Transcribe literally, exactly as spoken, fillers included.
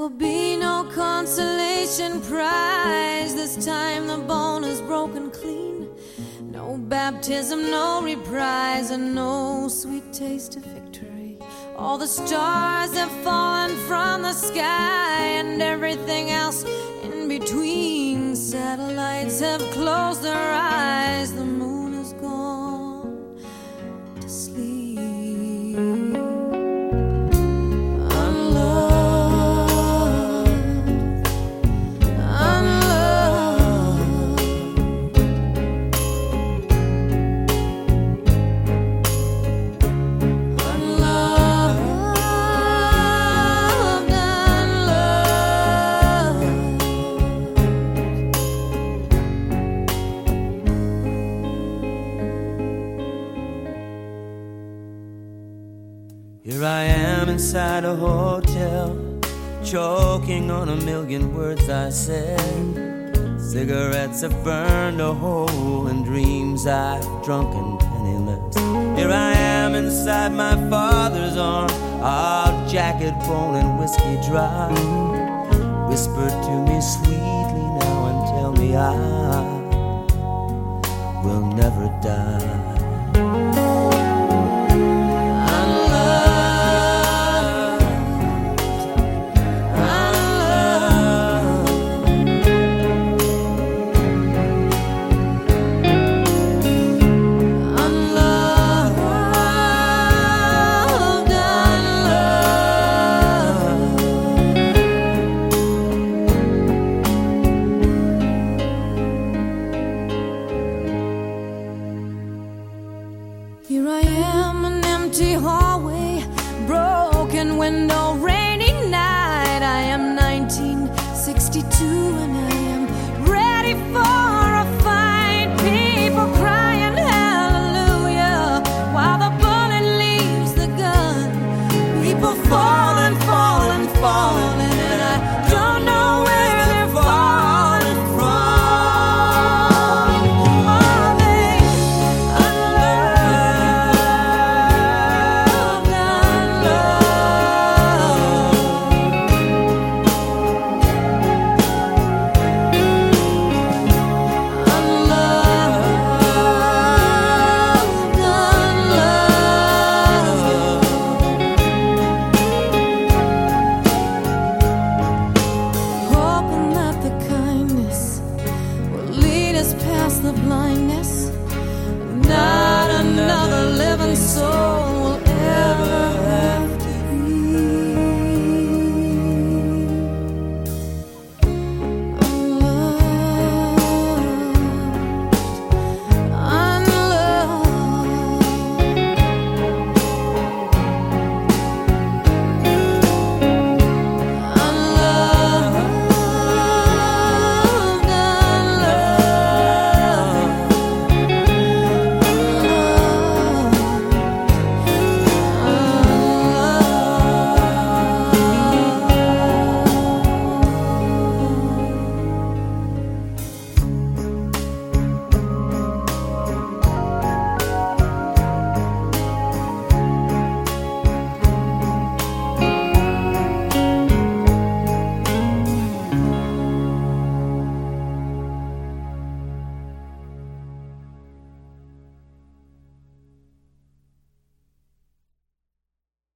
will be no consolation prize. This time the bone is broken clean. No baptism, no reprise, and no sweet taste of victory. All the stars have fallen from the sky, and everything else in between. Satellites have closed their eyes. The moon is gone to sleep. Here I am inside a hotel, choking on a million words I said. Cigarettes have burned a hole in dreams I've drunken penniless. Here I am inside my father's arm, all jacket, bone, and whiskey dry. Whisper to me sweetly now and tell me I will never die. Here I am, an empty hallway, broken window, rainy night. I am nineteen sixty-two